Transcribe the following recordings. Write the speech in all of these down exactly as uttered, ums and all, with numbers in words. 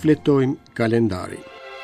Fletojmë kalendari.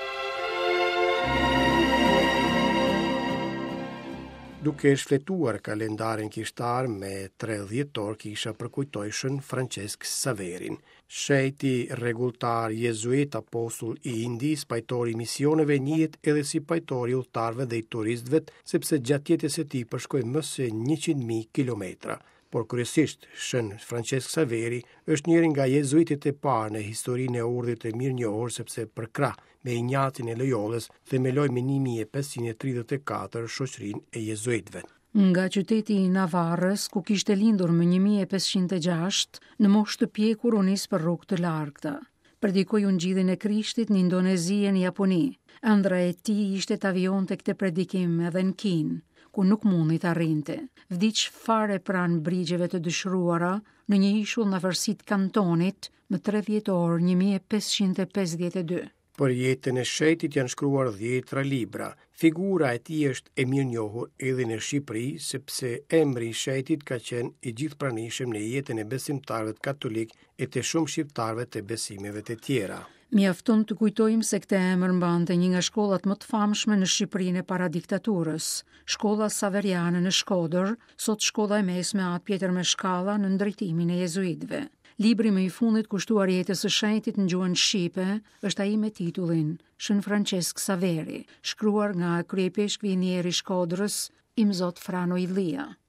Duke shfletuar kalendarin kishtar me tre dhjetor kisha përkujtojshën Francesc Saverin, shejti rregulltar jezuit apostull i Indis, pajtori i misioneve, njihet edhe si pajtori i udhëtarëve dhe i turistëve, sepse gjatë jetës së tij përshkoi më se njëqind mijë kilometra. Por kryesisht shën Francesc Saveri është njëri nga jezuitët e parë në historinë e urdhit të mirënjohur, sepse për krah me Injatin e Loyolës themeloi në një mijë e pesëqind e tridhjetë e katër shoqërinë e jezuitëve. Nga qyteti i Navarrës, ku kishte lindur më një mijë e pesëqind e gjashtë, në moshë të pjekur u nis për rrugë të largëta. Predikoi ungjillin e Krishtit në Indonezi e në Japoni. Ëndra e tij ishte të avionte këtë predikim edhe në Kinë, ku nuk mundi të arrinte. Vdiq fare pranë brigjeve të dëshruara në një ishull në afërsitë kantonit më tre dhjetor një mijë e pesëqind e pesëdhjetë e dy. Për jetën e shejtit janë shkruar dhjetra libra. Figura e tij është e mirënjohur edhe në Shqipëri, sepse emri i shejtit ka qenë i gjithpranishëm në jetën e besimtarëve katolik e të shumë shqiptarëve të besimeve të tjera. Mjafton të kujtojmë se këtë emër mbante një nga shkollat më të famshme në Shqipërinë e para diktaturës, Shkolla Saveriane në Shkodër, sot shkolla e mesme Atë Pjetër me Shkalla në ndërtimin e jezuitëve. Libri më i fundit kushtuar jetës së shenjtit në gjuhën shqipe është ai me titullin Shën Francesc Saveri, shkruar nga kryepeshkvi i njerë i Shkodrës, Imzot Frano Ilia.